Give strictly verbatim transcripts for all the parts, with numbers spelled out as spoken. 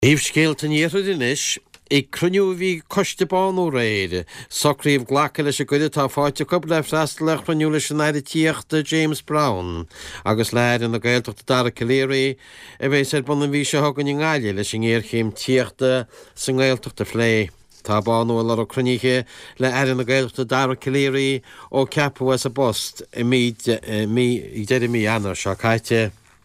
Íh scéalta níoad inis, ag cruniú bhí costibán ó réide, socríomh ghlacha leis a goide tá fáte cub le freistal le cruniú leis an éidir tíochta James Brown, agus leir in na Gaeltachta Dara Caléirí, a bheith sé bun an bhí se thugann in gáile leis an ggéirchéim tíochta san Gaeltachta Phlé. Tá bánú le cruníthe le air na Gaeltachta Dara Caléirí ó ceapú as a bost i mí i deidir mí anar seo caite.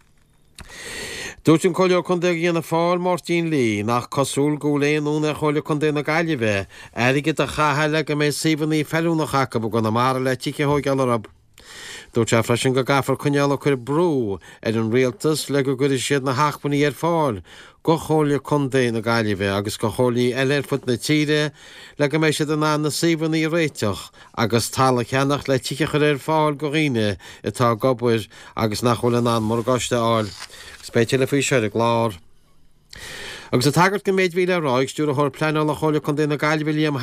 Dúirt an choileo chun de ghéanana fáil Martin Lee nach cosúil go léonúna choileo chun de na gaiileheh, airige a chathaile go mé síhaní feúna chacha go na mar le tíce thóg earab. Dúirt sé freisin go gafar chuneala chuir brú ar an rialtas le go gurí siad na hachpaní ar fáil, go choileo chun de na gaiileheh agus go cholaí eile fut na tíre le go mé siad an ná na síhaní réiteach agus tála cheannach le tíce chuir ar fáil go riine atá gobhuir agus nach chola ná mar gáiste áil. Spéite le fao seir a glár. Agus a tagart go méid bhíle ráig stúr a thir pleáil a chola chun déna gaiileh Liam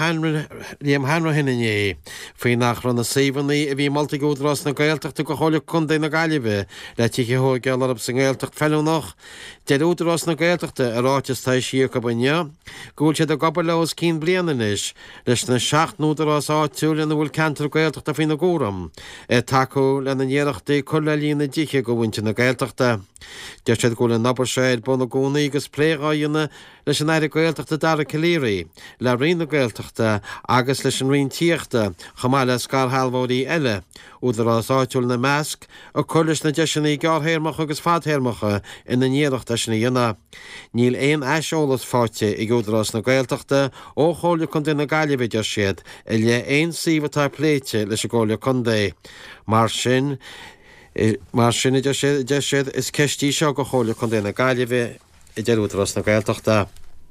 Hanra hinnané, faoi nach ran na síhaní a bhí malta gúdrás na Gaeltachta go chola chun déna gaiileh le tíce thóg earab san Gaeltacht feúnach, de údrás na Gaeltachta a ráitis tá siar go banne, gúil sé a gobal leos cín bliananis leis na seachtnúdarrás áitiúil na bhfuil cantar Gaeltachta faoin na gúram, é taú le na nnéireachtaí chula lína ddíche go bhainte na Gaeltachta. De sé go le nabar séid buna gúnaí agus pléráíonna leis an éidir Gaeltachta Dara Caléirí, le rion na Gaeltachta agus leis an rion tíochta chumá le scarthalmhóí eile, údarrás áitiúil na measc a chulis na deisinaí gárthéirmeach agus fadthéirmecha ina nnéireachta sinna dhéana. Níl éon eisiolalas fáte i gúdarrás na Gaeltachta ó chola chun de na gaiileheh de siad i le éon síomhatá pléite leis a ggóla chun dé. Mar sin Mar sinna de séad is ceistí seo go chola chun déna gaiileheh i d deútarrás na Gaeltachta.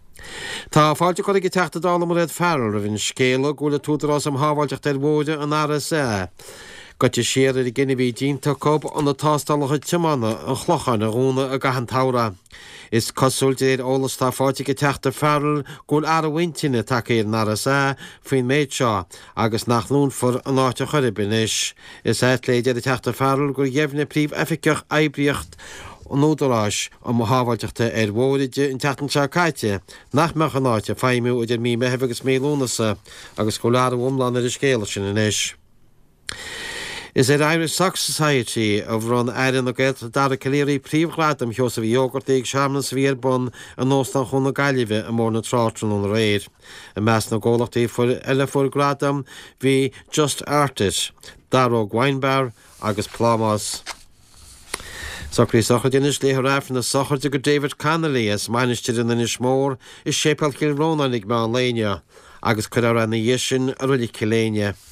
Tá fáilte chuir go teachta dála mar réad fearil a bhín scéala gúla tútarrás am hábhailteach ar bhóide an áras é. Gote siar i gine bhí dínta cob an na tástálacha timanna an chlochan a rúna a gahan tára. Is cosúilte éad ólas tá fáilte go teachta fearil gúil ar a bhaintíine take ar an áras é faoin méid seo agus nach lún for an áte chuiribin is. Is éit léide a teachta fearil gur dhéimhne príomh efficeach éibriocht an údarrás an mo hábhailteachta ar bhóide in tetan se caiite, nach meach an áte féimú idir mí meheh agus mélúnasa agus go lear bhumlan ar is scéala sin inis. Is it Irish Sock Society of run Aidan na Gaeltachta Dara Caléirí príomhghladam cheos a bhí jógurtaigh seaamnas bhíar bun an nóstan chun na gaiileheh a mór na trátran an réir. A meas na ggólachtaí fuair eile fuair gradam bhí Just Artis, Darragh Weinbar agus Plámas. Socrí sochar dinis léthe raibh na socharte go David Connolly as mainistir in inis mór is sépal Kilróna nig má an léine agus chuir na dhéisin a ruí ciléine.